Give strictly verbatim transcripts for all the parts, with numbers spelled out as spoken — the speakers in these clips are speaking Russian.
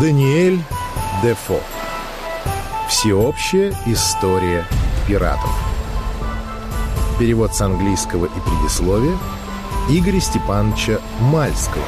Даниэль Дефо. Всеобщая история пиратов. Перевод с английского и предисловие Игоря Степановича Мальского.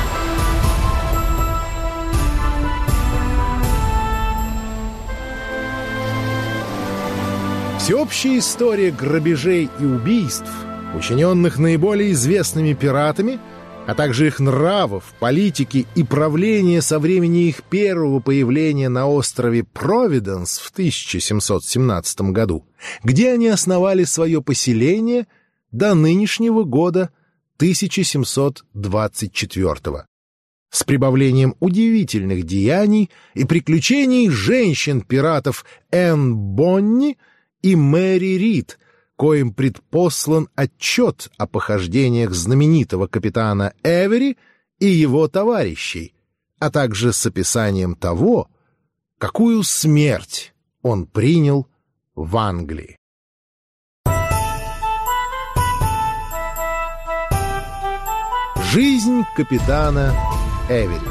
Всеобщая история грабежей и убийств, учиненных наиболее известными пиратами, а также их нравов, политики и правления со времени их первого появления на острове Провиденс в тысяча семьсот семнадцатом году, где они основали свое поселение, до нынешнего года тысяча семьсот двадцать четвёртого, с прибавлением удивительных деяний и приключений женщин-пиратов Энн Бонни и Мэри Рид, коим предпослан отчет о похождениях знаменитого капитана Эвери и его товарищей, а также с описанием того, какую смерть он принял в Англии. Жизнь капитана Эвери.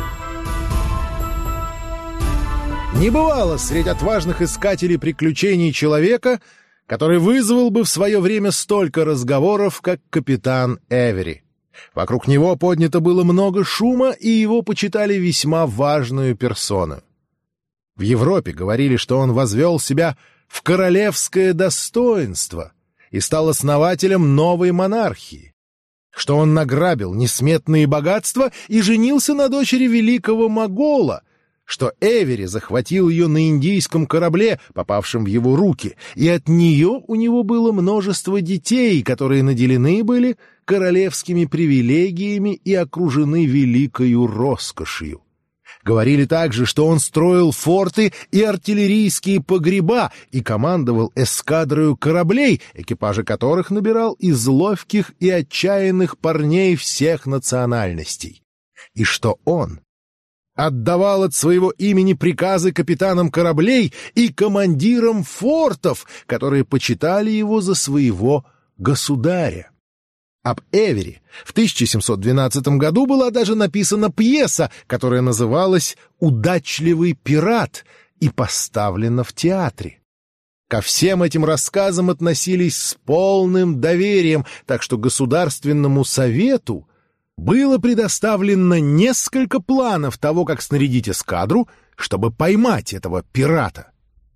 Не бывало среди отважных искателей приключений человека, который вызвал бы в свое время столько разговоров, как капитан Эвери. Вокруг него поднято было много шума, и его почитали весьма важную персону. В Европе говорили, что он возвел себя в королевское достоинство и стал основателем новой монархии, что он награбил несметные богатства и женился на дочери великого Могола, что Эвери захватил ее на индийском корабле, попавшем в его руки, и от нее у него было множество детей, которые наделены были королевскими привилегиями и окружены великою роскошью. Говорили также, что он строил форты и артиллерийские погреба и командовал эскадрою кораблей, экипажи которых набирал из ловких и отчаянных парней всех национальностей, и что он отдавал от своего имени приказы капитанам кораблей и командирам фортов, которые почитали его за своего государя. Об Эвери в тысяча семьсот двенадцатом году была даже написана пьеса, которая называлась «Удачливый пират» и поставлена в театре. Ко всем этим рассказам относились с полным доверием, так что Государственному совету было предоставлено несколько планов того, как снарядить эскадру, чтобы поймать этого пирата.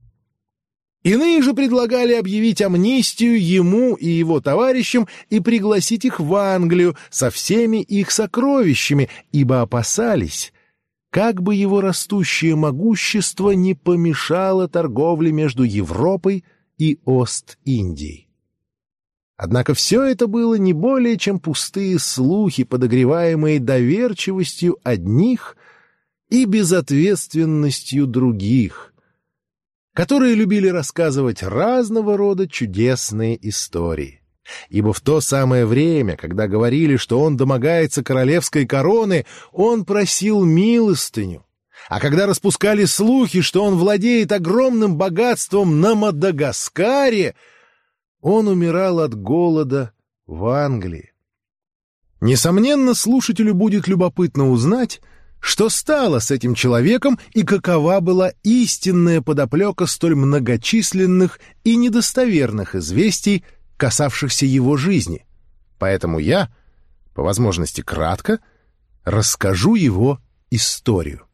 Иные же предлагали объявить амнистию ему и его товарищам и пригласить их в Англию со всеми их сокровищами, ибо опасались, как бы его растущее могущество не помешало торговле между Европой и Ост-Индией. Однако все это было не более чем пустые слухи, подогреваемые доверчивостью одних и безответственностью других, которые любили рассказывать разного рода чудесные истории. Ибо в то самое время, когда говорили, что он домогается королевской короны, он просил милостыню, а когда распускали слухи, что он владеет огромным богатством на Мадагаскаре, он умирал от голода в Англии. Несомненно, слушателю будет любопытно узнать, что стало с этим человеком и какова была истинная подоплека столь многочисленных и недостоверных известий, касавшихся его жизни. Поэтому я, по возможности кратко, расскажу его историю.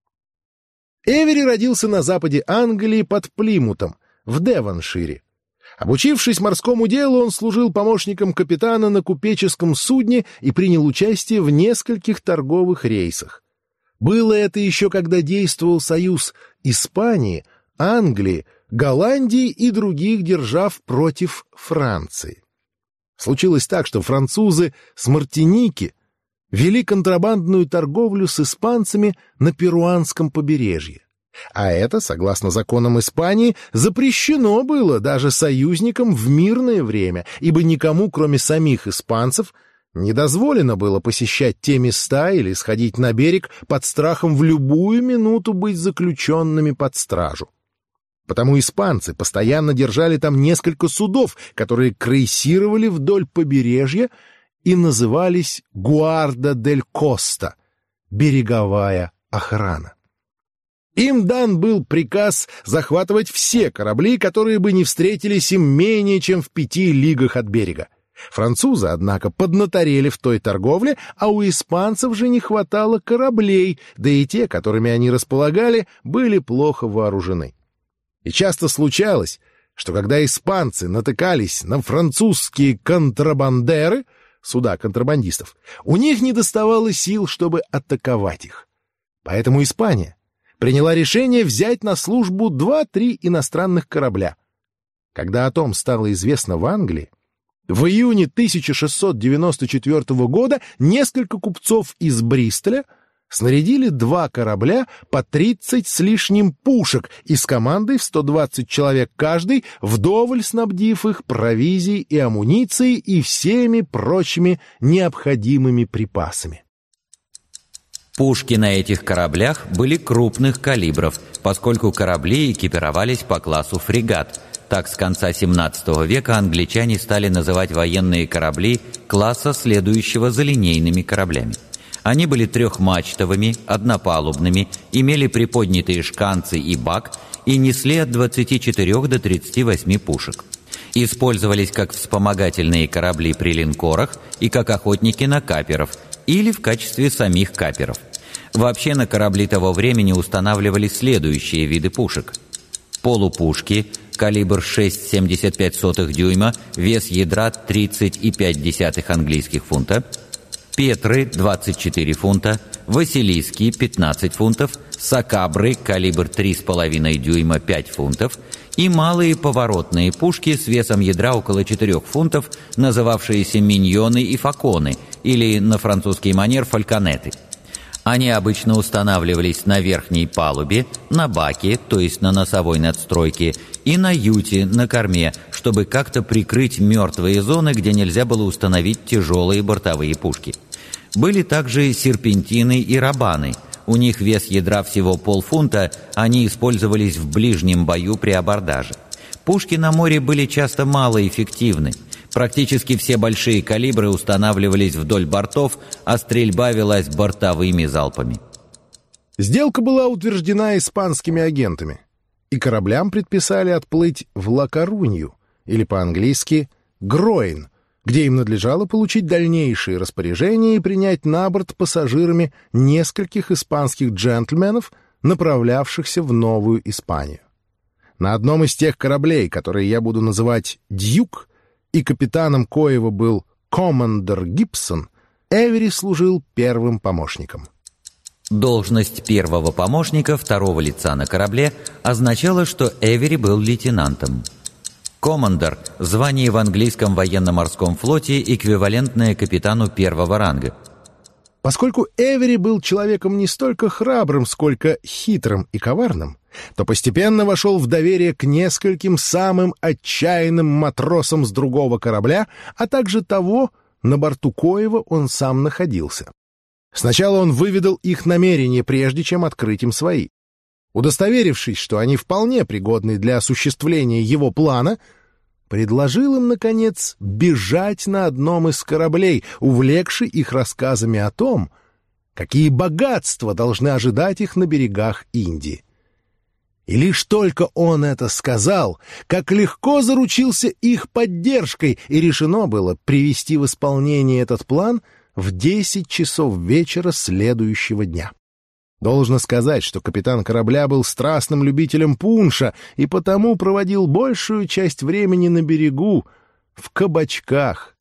Эвери родился на западе Англии под Плимутом, в Девоншире. Обучившись морскому делу, он служил помощником капитана на купеческом судне и принял участие в нескольких торговых рейсах. Было это еще когда действовал союз Испании, Англии, Голландии и других держав против Франции. Случилось так, что французы с Мартиники вели контрабандную торговлю с испанцами на перуанском побережье. А это, согласно законам Испании, запрещено было даже союзникам в мирное время, ибо никому, кроме самих испанцев, не дозволено было посещать те места или сходить на берег под страхом в любую минуту быть заключенными под стражу. Потому испанцы постоянно держали там несколько судов, которые крейсировали вдоль побережья и назывались «Гуарда дель Коста» — береговая охрана. Им дан был приказ захватывать все корабли, которые бы не встретились им менее чем в пяти лигах от берега. Французы, однако, поднаторели в той торговле, а у испанцев же не хватало кораблей, да и те, которыми они располагали, были плохо вооружены. И часто случалось, что когда испанцы натыкались на французские контрабандеры, суда контрабандистов, у них недоставало сил, чтобы атаковать их. Поэтому Испания приняла решение взять на службу два-три иностранных корабля. Когда о том стало известно в Англии, в июне тысяча шестьсот девяносто четвёртого года несколько купцов из Бристоля снарядили два корабля по тридцать с лишним пушек и с командой в сто двадцать человек каждый, вдоволь снабдив их провизией и амуницией и всеми прочими необходимыми припасами. Пушки на этих кораблях были крупных калибров, поскольку корабли экипировались по классу фрегат. Так, с конца семнадцатого века англичане стали называть военные корабли класса, следующего за линейными кораблями. Они были трехмачтовыми, однопалубными, имели приподнятые шканцы и бак и несли от двадцати четырёх до тридцати восьми пушек. Использовались как вспомогательные корабли при линкорах и как охотники на каперов или в качестве самих каперов. Вообще на корабли того времени устанавливались следующие виды пушек. Полупушки, калибр шесть целых семьдесят пять сотых дюйма, вес ядра тридцать и пять десятых английских фунта, Петры двадцать четыре фунта, Василиски пятнадцать фунтов, Сакабры калибр три с половиной дюйма пять фунтов и малые поворотные пушки с весом ядра около четырёх фунтов, называвшиеся миньоны и факоны, или на французский манер фальконеты. Они обычно устанавливались на верхней палубе, на баке, то есть на носовой надстройке, и на юте, на корме, чтобы как-то прикрыть мертвые зоны, где нельзя было установить тяжелые бортовые пушки. Были также серпентины и рабаны. У них вес ядра всего полфунта, они использовались в ближнем бою при абордаже. Пушки на море были часто малоэффективны. Практически все большие калибры устанавливались вдоль бортов, а стрельба велась бортовыми залпами. Сделка была утверждена испанскими агентами, и кораблям предписали отплыть в Ла-Корунью, или по-английски Гроин, где им надлежало получить дальнейшие распоряжения и принять на борт пассажирами нескольких испанских джентльменов, направлявшихся в Новую Испанию. На одном из тех кораблей, которые я буду называть «Дьюк», и капитаном коего был коммандор Гибсон, Эвери служил первым помощником. Должность первого помощника второго лица на корабле означала, что Эвери был лейтенантом. Коммандор – звание в английском военно-морском флоте, эквивалентное капитану первого ранга. Поскольку Эвери был человеком не столько храбрым, сколько хитрым и коварным, то постепенно вошел в доверие к нескольким самым отчаянным матросам с другого корабля, а также того, на борту коего он сам находился. Сначала он выведал их намерения, прежде чем открыть им свои. Удостоверившись, что они вполне пригодны для осуществления его плана, предложил им, наконец, бежать на одном из кораблей, увлекши их рассказами о том, какие богатства должны ожидать их на берегах Индии. И лишь только он это сказал, как легко заручился их поддержкой, и решено было привести в исполнение этот план в десять часов вечера следующего дня. Должно сказать, что капитан корабля был страстным любителем пунша и потому проводил большую часть времени на берегу, в кабачках.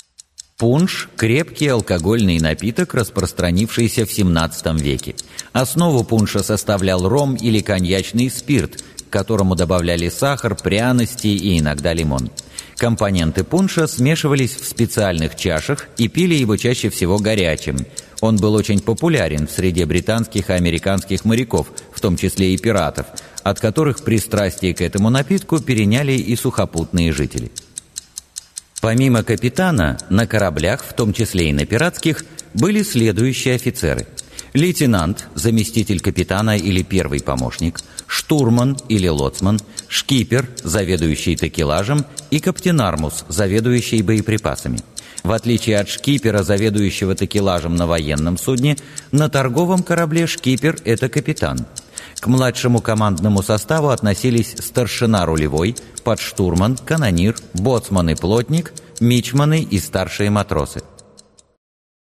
Пунш – крепкий алкогольный напиток, распространившийся в семнадцатом веке. Основу пунша составлял ром или коньячный спирт, к которому добавляли сахар, пряности и иногда лимон. Компоненты пунша смешивались в специальных чашах и пили его чаще всего горячим. Он был очень популярен в среде британских и американских моряков, в том числе и пиратов, от которых пристрастие к этому напитку переняли и сухопутные жители. Помимо капитана, на кораблях, в том числе и на пиратских, были следующие офицеры. Лейтенант, заместитель капитана или первый помощник, штурман или лоцман, шкипер, заведующий такелажем, и каптенармус, заведующий боеприпасами. В отличие от шкипера, заведующего такелажем на военном судне, на торговом корабле шкипер – это капитан. К младшему командному составу относились старшина рулевой, подштурман, канонир, боцман и плотник, мичманы и старшие матросы.